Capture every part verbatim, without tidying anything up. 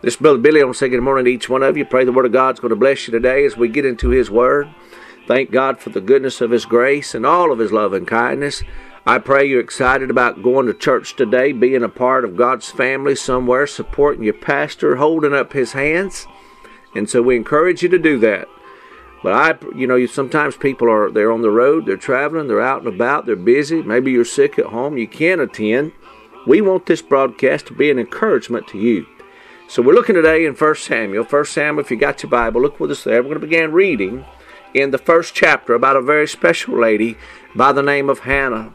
This is Brother Billy. I want to say good morning to each one of you. Pray the Word of God's going to bless you today as we get into His Word. Thank God for the goodness of His grace and all of His love and kindness. I pray you're excited about going to church today, being a part of God's family somewhere, supporting your pastor, holding up his hands. And so we encourage you to do that. But I, you know, sometimes people are, they're on the road, they're traveling, they're out and about, they're busy. Maybe you're sick at home, you can't attend. We want this broadcast to be an encouragement to you. So we're looking today in First Samuel. First Samuel, if you got your Bible, look with us there. We're going to begin reading in the first chapter about a very special lady by the name of Hannah.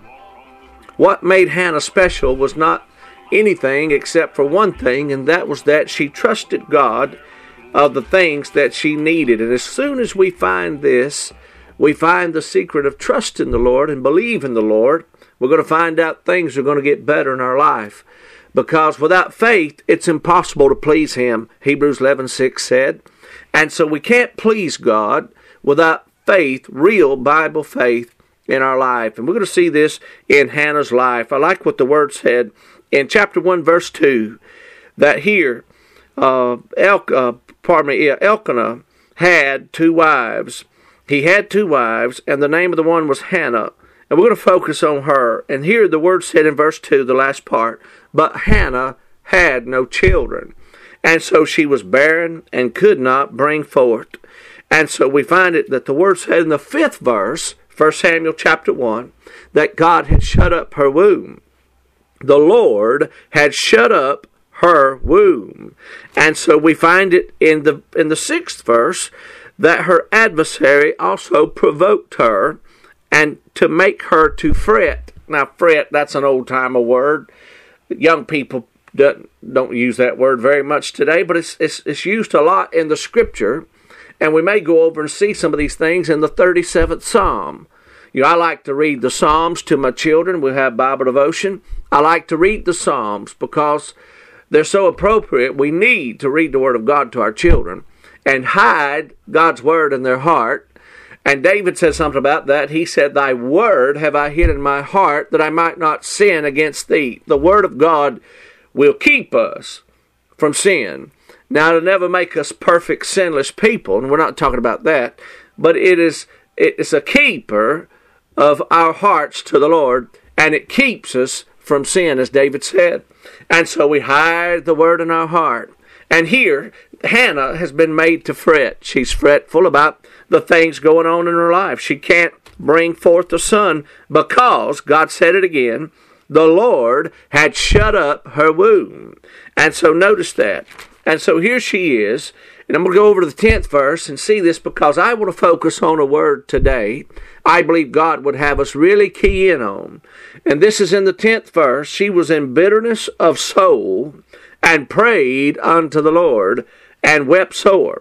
What made Hannah special was not anything except for one thing, and that was that she trusted God of the things that she needed. And as soon as we find this, we find the secret of trusting the Lord and believe in the Lord. We're going to find out things are going to get better in our life. Because without faith, it's impossible to please Him, Hebrews eleven six said. And so we can't please God without faith, real Bible faith in our life. And we're going to see this in Hannah's life. I like what the Word said in chapter one, verse two, that here, uh, El, uh, pardon me, Elkanah had two wives. He had two wives, and the name of the one was Hannah. And we're going to focus on her. And here the Word said in verse two, the last part, but Hannah had no children. And so she was barren and could not bring forth. And so we find it that the Word said in the fifth verse, First Samuel chapter one, that God had shut up her womb. The Lord had shut up her womb. And so we find it in the in the sixth verse that her adversary also provoked her and to make her to fret. Now, fret, that's an old-timer word. Young people don't, don't use that word very much today, but it's, it's it's used a lot in the Scripture. And we may go over and see some of these things in the thirty-seventh Psalm. You know, I like to read the Psalms to my children. We have Bible devotion. I like to read the Psalms because they're so appropriate. We need to read the Word of God to our children and hide God's Word in their heart. And David said something about that. He said, thy word have I hid in my heart that I might not sin against thee. The Word of God will keep us from sin. Now, it'll never make us perfect, sinless people, and we're not talking about that, but it is it's a keeper of our hearts to the Lord, and it keeps us from sin, as David said. And so we hide the Word in our heart. And here, Hannah has been made to fret. She's fretful about the things going on in her life. She can't bring forth a son because, God said it again, the Lord had shut up her womb. And so notice that. And so here she is. And I'm going to go over to the tenth verse and see this because I want to focus on a word today I believe God would have us really key in on. And this is in the tenth verse. She was in bitterness of soul and prayed unto the Lord and wept sore.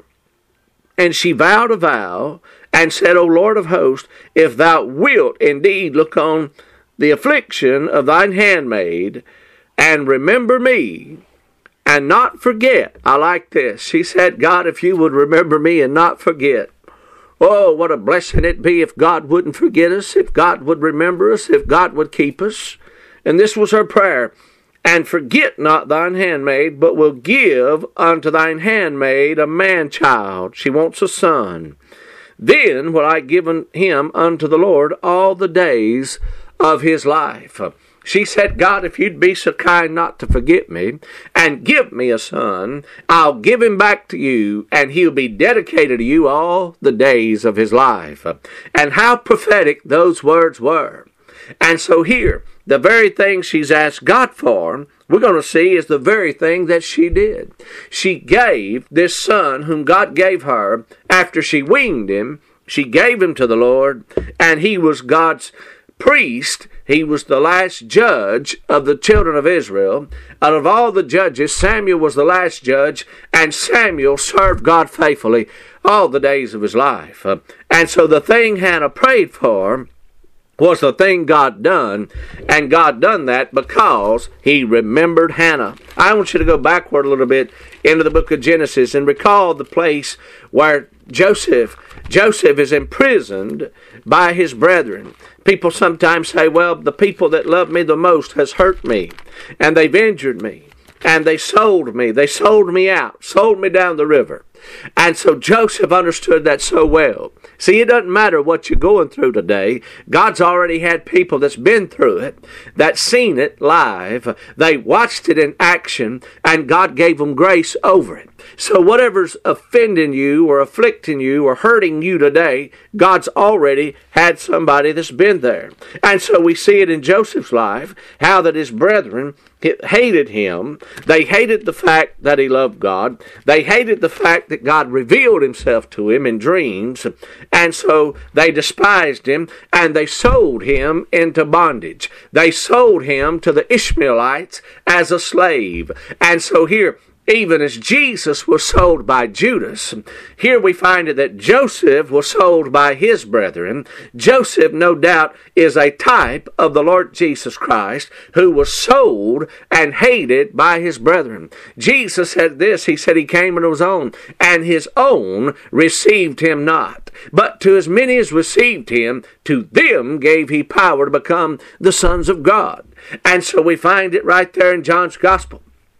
And she vowed a vow and said, O Lord of hosts, if thou wilt indeed look on the affliction of thine handmaid and remember me and not forget. I like this. She said, God, if you would remember me and not forget. Oh, what a blessing it'd be if God wouldn't forget us, if God would remember us, if God would keep us. And this was her prayer. And forget not thine handmaid, but will give unto thine handmaid a man-child. She wants a son. Then will I give him unto the Lord all the days of his life. She said, God, if you'd be so kind not to forget me and give me a son, I'll give him back to you, and he'll be dedicated to you all the days of his life. And how prophetic those words were. And so here, the very thing she's asked God for, we're going to see is the very thing that she did. She gave this son whom God gave her after she weaned him. She gave him to the Lord, and he was God's priest. He was the last judge of the children of Israel. Out of all the judges, Samuel was the last judge, and Samuel served God faithfully all the days of his life. And so the thing Hannah prayed for was the thing God done, and God done that because he remembered Hannah. I want you to go backward a little bit into the book of Genesis and recall the place where Joseph, Joseph is imprisoned by his brethren. People sometimes say, well, the people that love me the most has hurt me, and they've injured me. and they sold me. They sold me out, sold me down the river. And so Joseph understood that so well. See, it doesn't matter what you're going through today. God's already had people that's been through it, that's seen it live. They watched it in action, and God gave them grace over it. So whatever's offending you or afflicting you or hurting you today, God's already had somebody that's been there. And so we see it in Joseph's life, how that his brethren hated him. They hated the fact that he loved God. They hated the fact that God revealed himself to him in dreams. And so they despised him, and they sold him into bondage. They sold him to the Ishmaelites as a slave. And so here, even as Jesus was sold by Judas, here we find it that Joseph was sold by his brethren. Joseph, no doubt, is a type of the Lord Jesus Christ, who was sold and hated by his brethren. Jesus said this, he said he came unto his own, and his own received him not. But to as many as received him, to them gave he power to become the sons of God. And so we find it right there in John's Gospel.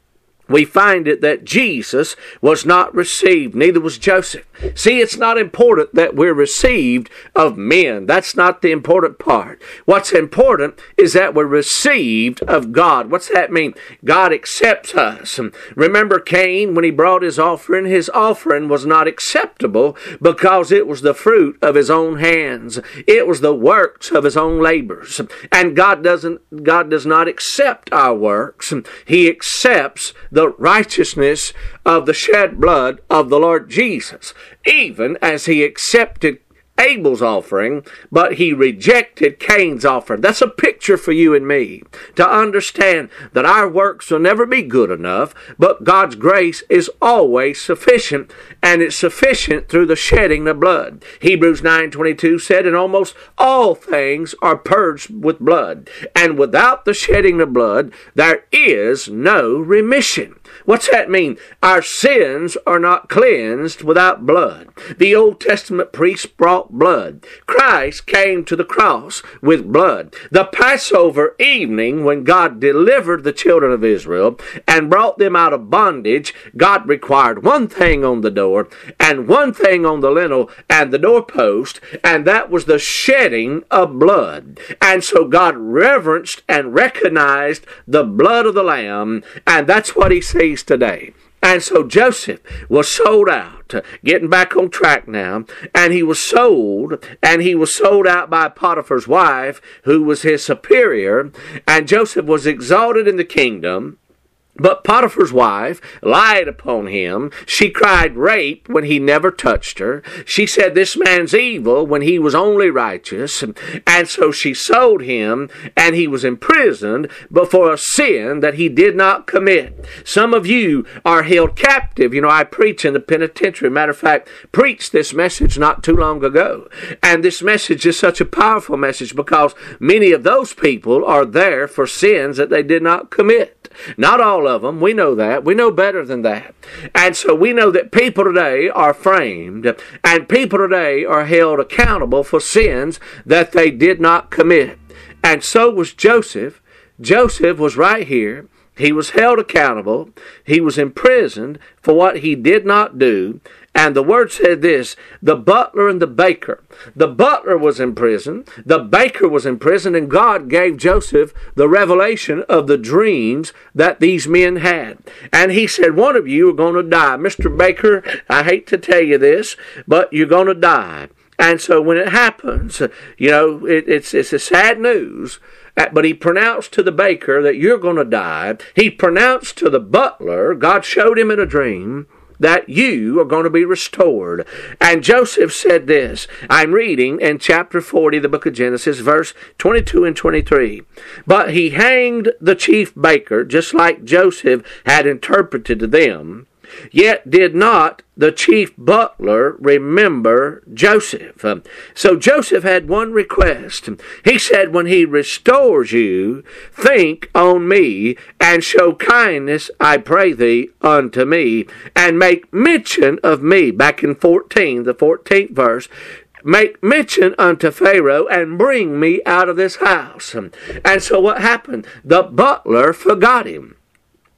We find it that Jesus was not received, neither was Joseph. See, it's not important that we're received of men. That's not the important part. What's important is that we're received of God. What's that mean? God accepts us. Remember Cain, when he brought his offering, his offering was not acceptable because it was the fruit of his own hands. It was the works of his own labors. And God doesn't, God does not accept our works. He accepts the righteousness of the shed blood of the Lord Jesus, even as he accepted Abel's offering, but he rejected Cain's offering. That's a picture for you and me to understand that our works will never be good enough, but God's grace is always sufficient, and it's sufficient through the shedding of blood. Hebrews nine twenty-two said, and almost all things are purged with blood, and without the shedding of blood there is no remission. What's that mean? Our sins are not cleansed without blood. The Old Testament priests brought blood. Christ came to the cross with blood. The Passover evening, when God delivered the children of Israel and brought them out of bondage, God required one thing on the door and one thing on the lintel and the doorpost, and that was the shedding of blood. And so God reverenced and recognized the blood of the Lamb, and that's what he sees today. And so Joseph was sold out, getting back on track now, and he was sold, and he was sold out by Potiphar's wife, who was his superior, and Joseph was exalted in the kingdom. But Potiphar's wife lied upon him. She cried rape when he never touched her. She said this man's evil when he was only righteous. And so she sold him, and he was imprisoned but for a sin that he did not commit. Some of you are held captive. You know, I preach in the penitentiary. Matter of fact, preached this message not too long ago. And this message is such a powerful message because many of those people are there for sins that they did not commit. Not all of them. We know that. We know better than that. And so we know that people today are framed, and people today are held accountable for sins that they did not commit. And so was Joseph. Joseph was right here. He was held accountable. He was imprisoned for what he did not do. And the word said this, the butler and the baker. The butler was in prison, the baker was in prison, and God gave Joseph the revelation of the dreams that these men had. And he said, one of you are going to die. Mister Baker, I hate to tell you this, but you're going to die. And so when it happens, you know, it, it's, it's a sad news. But he pronounced to the baker that you're going to die. He pronounced to the butler, God showed him in a dream, that you are going to be restored. And Joseph said this, I'm reading in chapter forty, the book of Genesis, verse twenty-two and twenty-three. But he hanged the chief baker, just like Joseph had interpreted to them. Yet did not the chief butler remember Joseph. So Joseph had one request. He said, when he restores you, think on me, and show kindness, I pray thee, unto me, and make mention of me. Back in fourteen, the fourteenth verse, make mention unto Pharaoh, and bring me out of this house. And so what happened? The butler forgot him.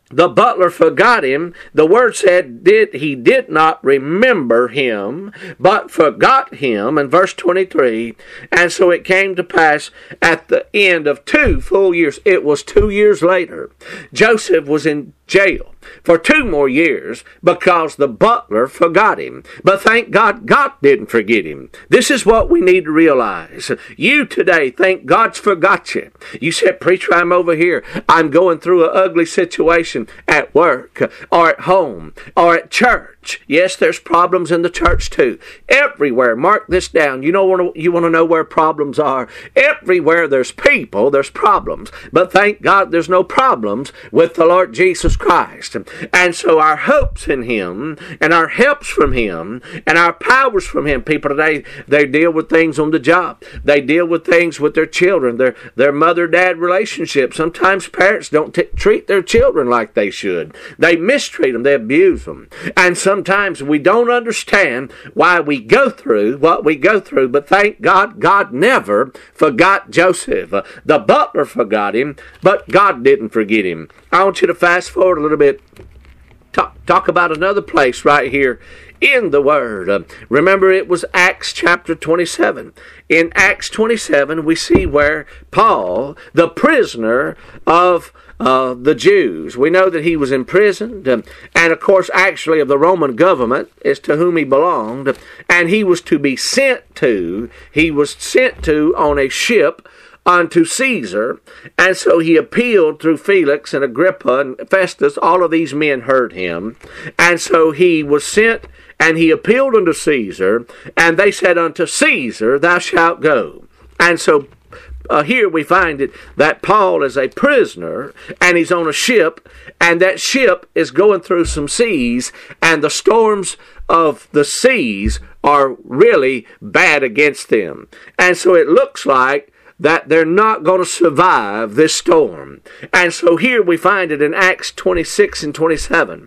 The butler forgot him. The word said did he did not remember him, but forgot him in verse twenty-three. And so it came to pass at the end of two full years. It was two years later. Joseph was in jail for two more years because the butler forgot him. But thank God, God didn't forget him. This is what we need to realize. You today think God's forgot you. You said, preacher, I'm over here. I'm going through an ugly situation at work or at home or at church. Yes, there's problems in the church too. Everywhere. Mark this down. You know, you want to know where problems are. Everywhere there's people, there's problems. But thank God there's no problems with the Lord Jesus Christ. And so our hopes in Him and our helps from Him and our powers from Him. People today, they deal with things on the job. They deal with things with their children, their, their mother-dad relationship. Sometimes parents don't t- treat their children like they should. They mistreat them. They abuse them. And sometimes we don't understand why we go through what we go through. But thank God, God never forgot Joseph. Uh, the butler forgot him, but God didn't forget him. I want you to fast forward a little bit. Talk, talk about another place right here in the Word. Uh, remember, it was Acts chapter twenty-seven. In Acts twenty-seven, we see where Paul, the prisoner of uh, the Jews, we know that he was imprisoned, um, and of course, actually of the Roman government, is to whom he belonged, and he was to be sent to, he was sent to on a ship unto Caesar, and so he appealed through Felix and Agrippa and Festus. All of these men heard him, and so he was sent, and he appealed unto Caesar, and they said unto Caesar, thou shalt go. And so uh, here we find it that Paul is a prisoner, and he's on a ship, and that ship is going through some seas, and the storms of the seas are really bad against them. And so it looks like that they're not going to survive this storm. And so here we find it in Acts twenty-six and twenty-seven.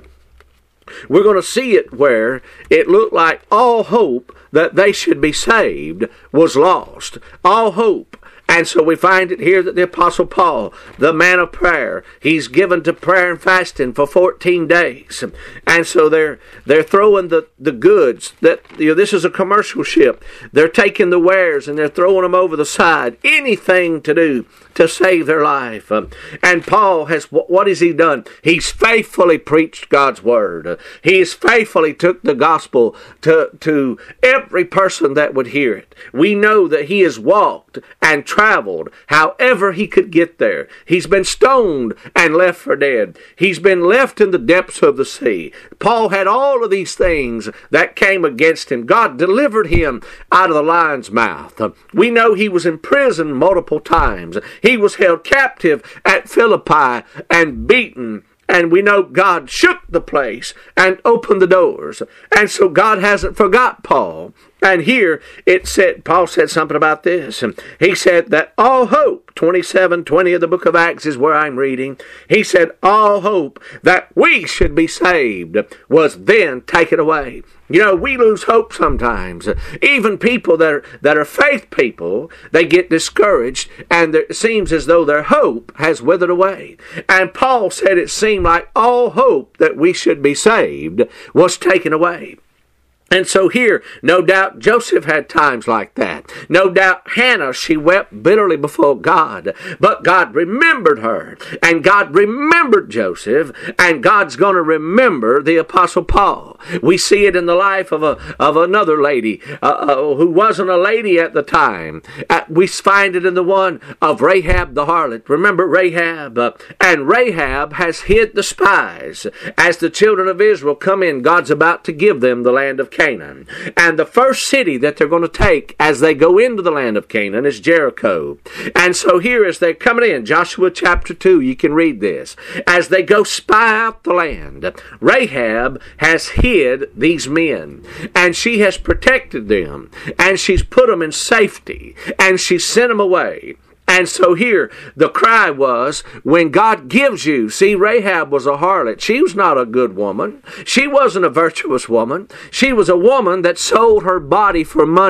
We're going to see it where it looked like all hope that they should be saved was lost. All hope. And so we find it here that the Apostle Paul, the man of prayer, he's given to prayer and fasting for fourteen days. And so they're they're throwing the, the goods. That you know, this is a commercial ship. They're taking the wares and they're throwing them over the side. Anything to do to save their life. Um, and Paul has, what has he done? He's faithfully preached God's word. Uh, he's faithfully took the gospel to, to every person that would hear it. We know that he has walked and traveled however he could get there. He's been stoned and left for dead. He's been left in the depths of the sea. Paul had all of these things that came against him. God delivered him out of the lion's mouth. Uh, we know he was in prison multiple times. He was held captive at Philippi and beaten. And we know God shook the place and opened the doors. And so God hasn't forgot Paul. And here it said, Paul said something about this. He said that all hope, twenty-seven twenty of the book of Acts is where I'm reading. He said all hope that we should be saved was then taken away. You know, we lose hope sometimes. Even people that are, that are faith people, they get discouraged, and it seems as though their hope has withered away. And Paul said it seemed like all hope that we should be saved was taken away. And so here, no doubt Joseph had times like that. No doubt Hannah, she wept bitterly before God. But God remembered her. And God remembered Joseph. And God's going to remember the Apostle Paul. We see it in the life of a of another lady uh, uh, who wasn't a lady at the time. Uh, we find it in the one of Rahab the harlot. Remember Rahab? Uh, and Rahab has hid the spies. As the children of Israel come in, God's about to give them the land of Canaan. Canaan. And the first city that they're going to take as they go into the land of Canaan is Jericho. And so here as they're coming in, Joshua chapter two, you can read this. As they go spy out the land, Rahab has hid these men. And she has protected them. And she's put them in safety. And she's sent them away. And so here, the cry was, when God gives you, see, Rahab was a harlot. She was not a good woman. She wasn't a virtuous woman. She was a woman that sold her body for money.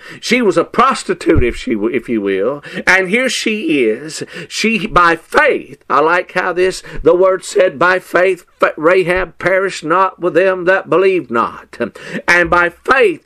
She was a prostitute, if she, if you will. And here she is. She, by faith, I like how this, the word said, by faith, Rahab perished not with them that believed not. And by faith,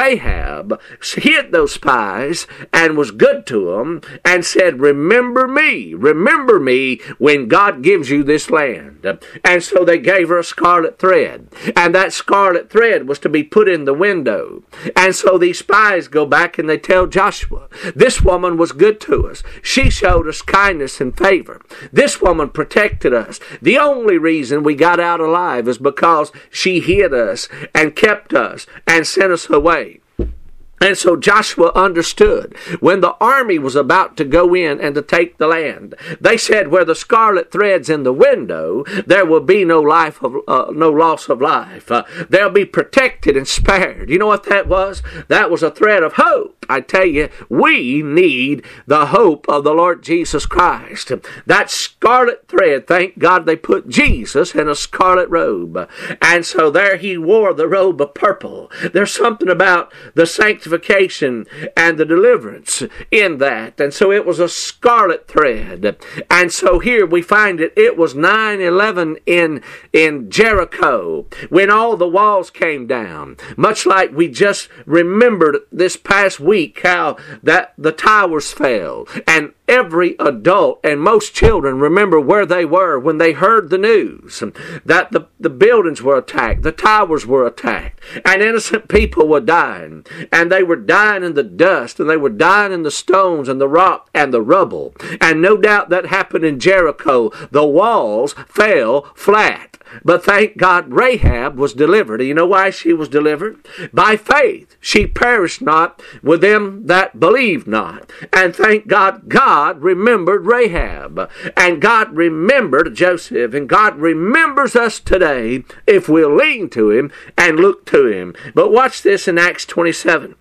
Rahab hid those spies and was good to them and said, remember me, remember me when God gives you this land. And so they gave her a scarlet thread. And that scarlet thread was to be put in the window. And so these spies go back and they tell Joshua, this woman was good to us. She showed us kindness and favor. This woman protected us. The only reason we got out alive is because she hid us and kept us and sent us away. And so Joshua understood when the army was about to go in and to take the land. They said, where the scarlet thread's in the window, there will be no life of uh, no loss of life. Uh, they'll be protected and spared. You know what that was? That was a thread of hope. I tell you, we need the hope of the Lord Jesus Christ. That scarlet thread, thank God they put Jesus in a scarlet robe. And so there he wore the robe of purple. There's something about the sanctification and the deliverance in that. And so it was a scarlet thread. And so here we find it. It was nine eleven in, in Jericho when all the walls came down. Much like we just remembered this past week how that the towers fell. And every adult and most children remember where they were when they heard the news that the, the buildings were attacked, the towers were attacked, and innocent people were dying. And they were dying in the dust, and they were dying in the stones and the rock and the rubble. And no doubt that happened in Jericho. The walls fell flat. But thank God Rahab was delivered. Do you know why she was delivered? By faith. She perished not with them that believed not. And thank God, God remembered Rahab. And God remembered Joseph. And God remembers us today if we'll lean to Him and look to Him. But watch this in Acts twenty-seven.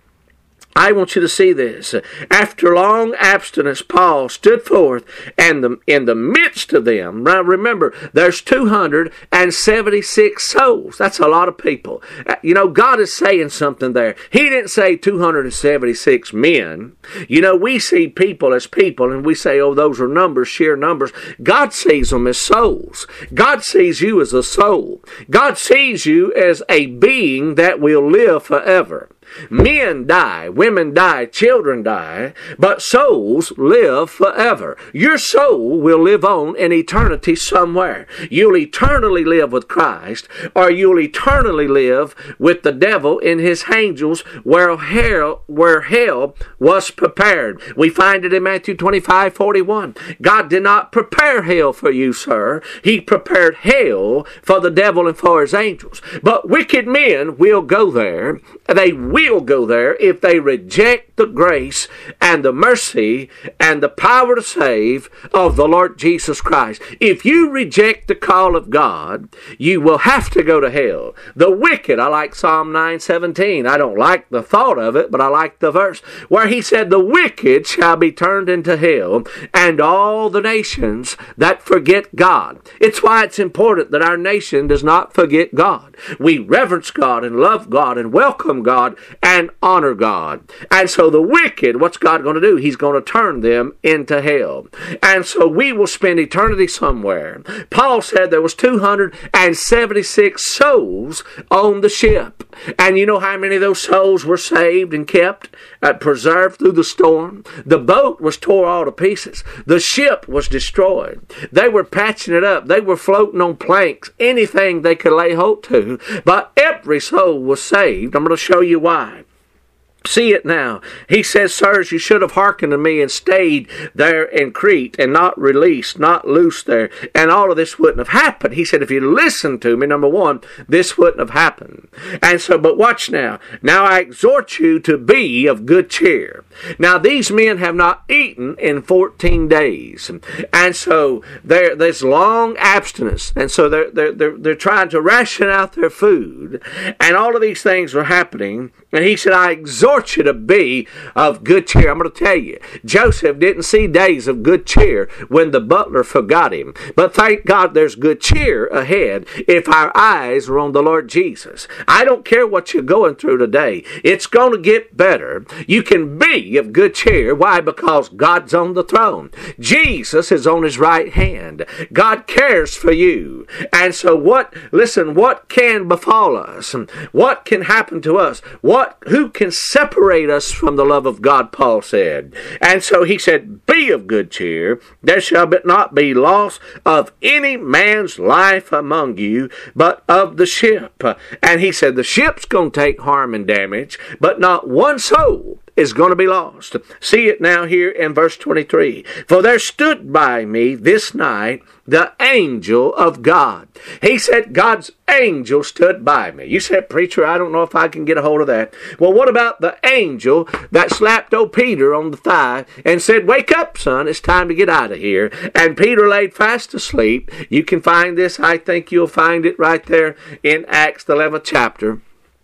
I want you to see this. After long abstinence, Paul stood forth, and the, in the midst of them, now remember, there's two hundred seventy-six souls. That's a lot of people. You know, God is saying something there. He didn't say two hundred seventy-six men. You know, we see people as people, and we say, oh, those are numbers, sheer numbers. God sees them as souls. God sees you as a soul. God sees you as a being that will live forever. Men die, women die, children die, but souls live forever. Your soul will live on in eternity somewhere. You'll eternally live with Christ, or you'll eternally live with the devil and his angels where hell, where hell was prepared. We find it in Matthew twenty-five forty-one. God did not prepare hell for you, sir. He prepared hell for the devil and for his angels. But wicked men will go there. They will will go there if they reject the grace and the mercy and the power to save of the Lord Jesus Christ. If you reject the call of God, you will have to go to hell. The wicked, I like Psalm nine seventeen. I don't like the thought of it, but I like the verse where he said, the wicked shall be turned into hell, and all the nations that forget God. It's why it's important that our nation does not forget God. We reverence God and love God and welcome God and honor God. And so the wicked, what's God going to do? He's going to turn them into hell. And so we will spend eternity somewhere. Paul said there was two hundred seventy-six souls on the ship. And you know how many of those souls were saved and kept, uh, preserved through the storm? The boat was tore all to pieces. The ship was destroyed. They were patching it up. They were floating on planks, anything they could lay hold to. But every soul was saved. I'm going to show you why. See it now. He says, sirs, you should have hearkened to me and stayed there in Crete and not released, not loose there. And all of this wouldn't have happened. He said, if you listened to me, number one, this wouldn't have happened. And so, but watch now. Now I exhort you to be of good cheer. Now these men have not eaten in fourteen days. And so there, there's long abstinence. And so they're, they're, they're, they're trying to ration out their food. And all of these things are happening. And he said, I exhort exhort you to be of good cheer. I'm going to tell you, Joseph didn't see days of good cheer when the butler forgot him. But thank God there's good cheer ahead if our eyes are on the Lord Jesus. I don't care what you're going through today. It's going to get better. You can be of good cheer. Why? Because God's on the throne. Jesus is on his right hand. God cares for you. And so what, listen, what can befall us? What can happen to us? What, who can separate us from the love of God, Paul said. And so he said, be of good cheer. There shall not be loss of any man's life among you, but of the ship. And he said, the ship's going to take harm and damage, but not one soul is going to be lost. See it now here in verse twenty-three. For there stood by me this night the angel of God. He said God's angel stood by me. You said, preacher, I don't know if I can get a hold of that. Well, what about the angel that slapped old Peter on the thigh and said, wake up, son, it's time to get out of here. And Peter laid fast asleep. You can find this. I think you'll find it right there in Acts, the eleventh chapter.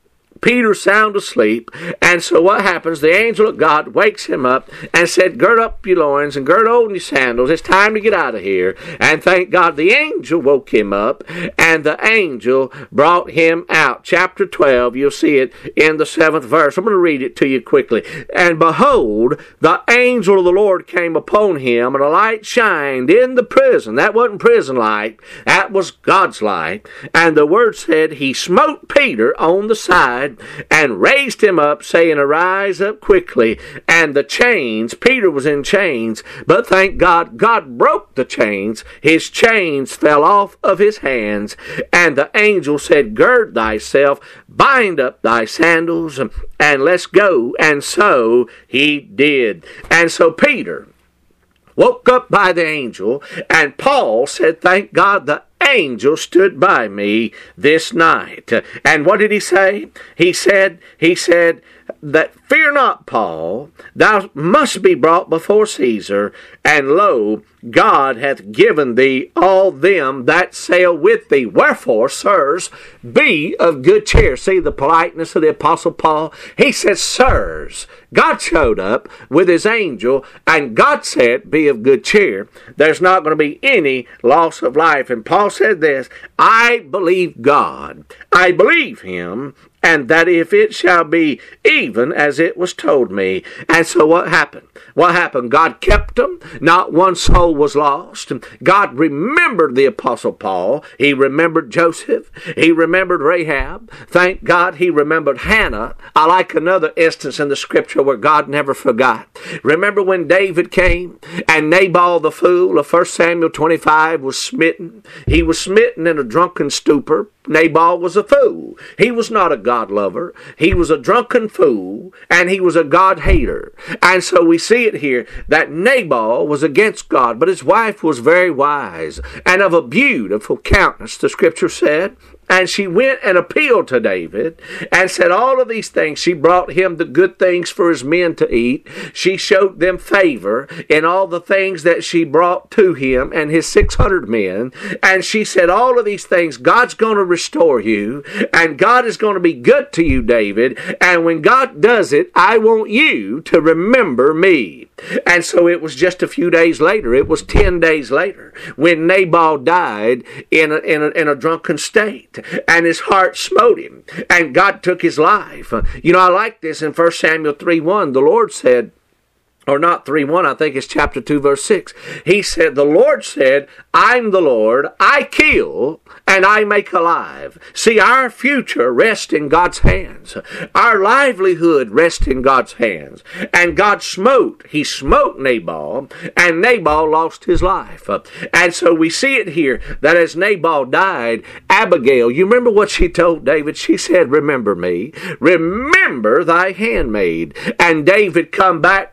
Peter sound asleep, and so what happens? The angel of God wakes him up and said, gird up your loins and gird on your sandals. It's time to get out of here. And thank God the angel woke him up, and the angel brought him out. Chapter twelve, you'll see it in the seventh verse. I'm going to read it to you quickly. And behold, the angel of the Lord came upon him, and a light shined in the prison. That wasn't prison light. That was God's light. And the word said, he smote Peter on the side and raised him up, saying, arise up quickly. And the chains, Peter was in chains, but thank God, God broke the chains. His chains fell off of his hands. And the angel said, gird thyself, bind up thy sandals, and let's go. And so he did. And so Peter woke up by the angel, and Paul said, thank God the angel stood by me this night. And what did he say? He said, he said that, fear not, Paul, thou must be brought before Caesar, and lo, God hath given thee all them that sail with thee. Wherefore, sirs, be of good cheer. See the politeness of the Apostle Paul? He says, sirs. God showed up with his angel, and God said, be of good cheer. There's not going to be any loss of life. And Paul said this, I believe God. I believe him, and that if it shall be even as it was told me. And so what happened? What happened? God kept them. Not one soul was lost. God remembered the Apostle Paul. He remembered Joseph. He remembered Rahab. Thank God he remembered Hannah. I like another instance in the scripture where God never forgot. Remember when David came and Nabal the fool of First Samuel twenty-five was smitten? He was smitten in a drunken stupor. Nabal was a fool. He was not a God lover. He was a drunken fool, and he was a God hater. And so we see it here that Nabal was against God, but his wife was very wise and of a beautiful countenance, the scripture said. And she went and appealed to David and said all of these things. She brought him the good things for his men to eat. She showed them favor in all the things that she brought to him and his six hundred men. And she said all of these things, God's going to restore you, and God is going to be good to you, David. And when God does it, I want you to remember me. And so it was just a few days later. It was ten days later when Nabal died in a, in a, in a drunken state. And his heart smote him, and God took his life. You know, I like this in First Samuel three one. The Lord said, or not three one, I think it's chapter two, verse six. He said, the Lord said, I'm the Lord, I kill and I make alive. See, our future rests in God's hands. Our livelihood rests in God's hands. And God smote, he smote Nabal, and Nabal lost his life. And so we see it here that as Nabal died, Abigail, you remember what she told David? She said, remember me, remember thy handmaid. And David come back to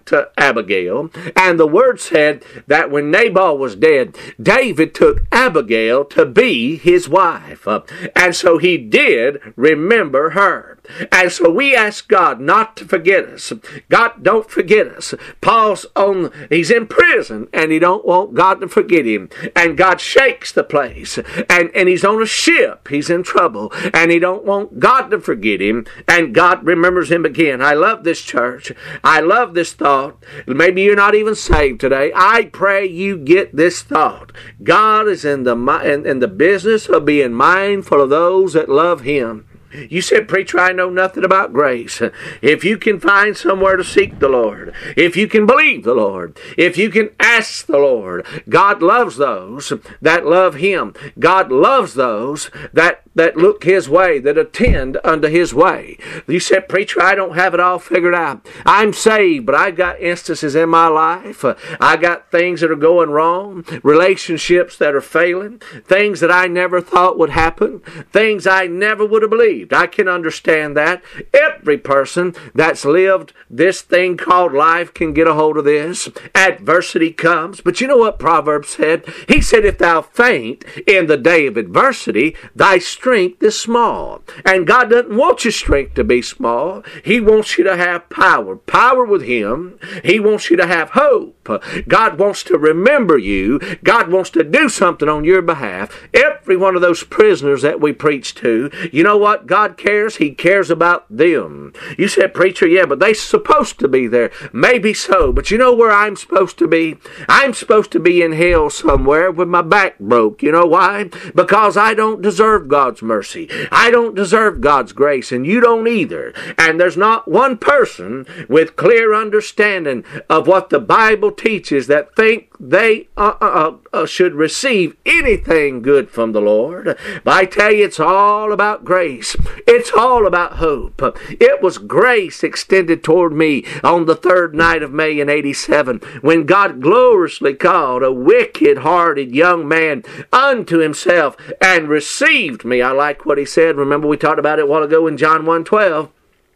Abigail. And the word said that when Nabal was dead, David took Abigail to be his wife. And so he did remember her. And so we ask God not to forget us. God, don't forget us. Paul's on, he's in prison, and he don't want God to forget him. And God shakes the place. And, and he's on a ship. He's in trouble. And he don't want God to forget him. And God remembers him again. I love this church. I love this thought. Maybe you're not even saved today. I pray you get this thought. God is in the, in, in the business of being mindful of those that love him. You said, preacher, I know nothing about grace. If you can find somewhere to seek the Lord, if you can believe the Lord, if you can ask the Lord, God loves those that love him. God loves those that that look his way, that attend unto his way. You said, preacher, I don't have it all figured out. I'm saved, but I got instances in my life. Uh, I got things that are going wrong, relationships that are failing, things that I never thought would happen, things I never would have believed. I can understand that. Every person that's lived this thing called life can get a hold of this. Adversity comes. But you know what Proverbs said? He said, if thou faint in the day of adversity, thy strength is small. And God doesn't want your strength to be small. He wants you to have power. Power with him. He wants you to have hope. God wants to remember you. God wants to do something on your behalf. Every one of those prisoners that we preach to, you know what God cares? He cares about them. You said, preacher, yeah, but they're supposed to be there. Maybe so, but you know where I'm supposed to be? I'm supposed to be in hell somewhere with my back broke. You know why? Because I don't deserve God's mercy. I don't deserve God's grace, and you don't either. And there's not one person with clear understanding of what the Bible teaches that think they uh, uh, uh, should receive anything good from the Lord. But I tell you, it's all about grace. It's all about hope. It was grace extended toward me on the third night of May in eighty-seven when God gloriously called a wicked-hearted young man unto himself and received me. I like what he said. Remember we talked about it a while ago in John one twelve.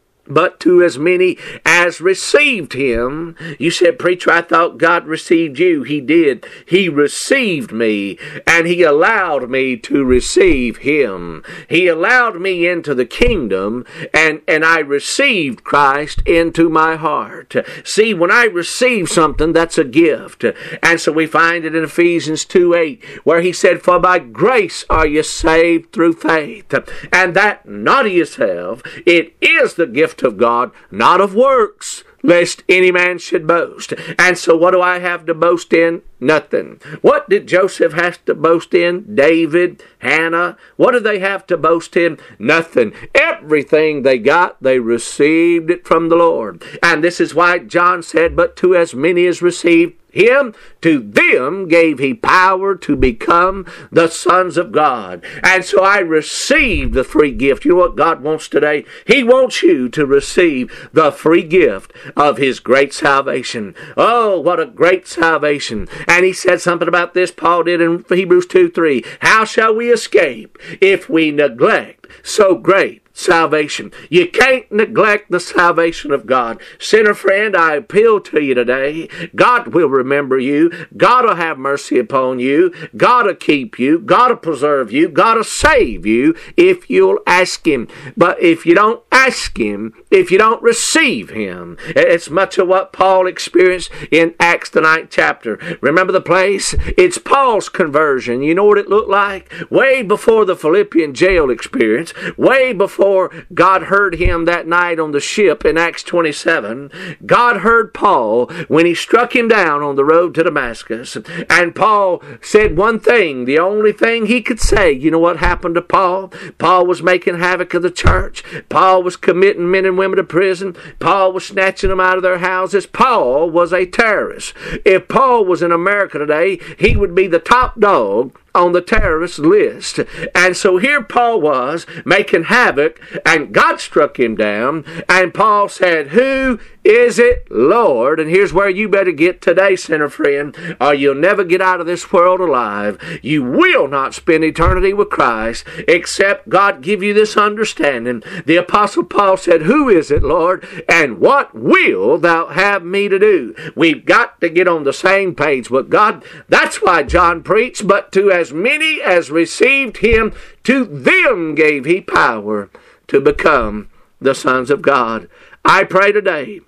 But to as many as received him, you said, preacher, I thought God received you. He did. He received me, and he allowed me to receive him. He allowed me into the kingdom, and, and I received Christ into my heart. See, when I receive something, that's a gift. And so we find it in Ephesians two eight, where he said, for by grace are you saved through faith, and that not of yourself, it is the gift of God, not of works, lest any man should boast. And so what do I have to boast in? Nothing. What did Joseph have to boast in? David, Hannah. What did they have to boast in? Nothing. Everything they got, they received it from the Lord. And this is why John said, but to as many as received him, to them gave he power to become the sons of God. And so I received the free gift. You know what God wants today? He wants you to receive the free gift of his great salvation. Oh, what a great salvation. And he said something about this, Paul did in Hebrews two three. How shall we escape if we neglect so great salvation? You can't neglect the salvation of God. Sinner friend, I appeal to you today. God will remember you. God will have mercy upon you. God will keep you. God will preserve you. God will save you if you'll ask him. But if you don't ask him, if you don't receive him, it's much of what Paul experienced in Acts the ninth chapter. Remember the place? It's Paul's conversion. You know what it looked like? Way before the Philippian jail experience, way before God heard him that night on the ship in Acts twenty-seven, God heard Paul when he struck him down on the road to Damascus. And Paul said one thing, the only thing he could say. You know what happened to Paul? Paul was making havoc of the church. Paul was committing men and women to prison. Paul was snatching them out of their houses. Paul was a terrorist. If Paul was in America today, he would be the top dog on the terrorist list. And so here Paul was making havoc, and God struck him down, and Paul said, who is it, Lord? And here's where you better get today, sinner friend, or you'll never get out of this world alive. You will not spend eternity with Christ except God give you this understanding. The Apostle Paul said, who is it, Lord? And what will thou have me to do? We've got to get on the same page with God. That's why John preached, but to as many as received him, to them gave he power to become the sons of God. I pray today,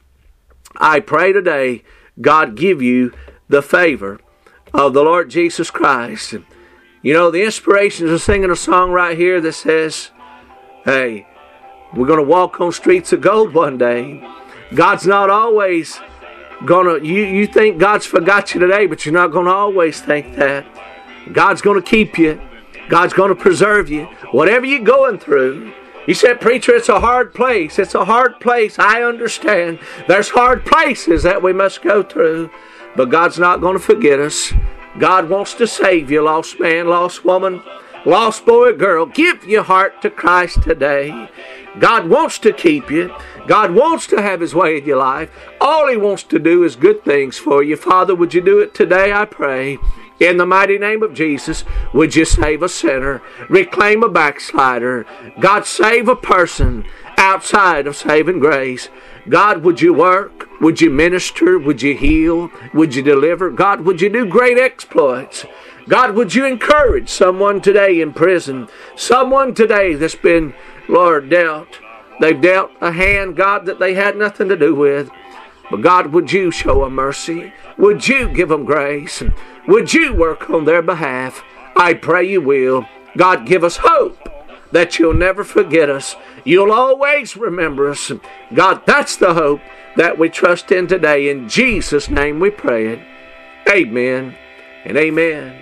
I pray today, God give you the favor of the Lord Jesus Christ. You know, the inspirations of singing a song right here that says, hey, we're going to walk on streets of gold one day. God's not always going to, you, you think God's forgot you today, but you're not going to always think that. God's going to keep you. God's going to preserve you. Whatever you're going through. You said, preacher, it's a hard place. It's a hard place. I understand. There's hard places that we must go through. But God's not going to forget us. God wants to save you, lost man, lost woman, lost boy or girl. Give your heart to Christ today. God wants to keep you. God wants to have his way in your life. All he wants to do is good things for you. Father, would you do it today, I pray. In the mighty name of Jesus, would you save a sinner, reclaim a backslider, God, save a person outside of saving grace. God, would you work? Would you minister? Would you heal? Would you deliver? God, would you do great exploits? God, would you encourage someone today in prison, someone today that's been, Lord, dealt. They've dealt a hand, God, that they had nothing to do with. But God, would you show them mercy? Would you give them grace? Would you work on their behalf? I pray you will. God, give us hope that you'll never forget us. You'll always remember us. God, that's the hope that we trust in today. In Jesus' name we pray it. Amen and amen.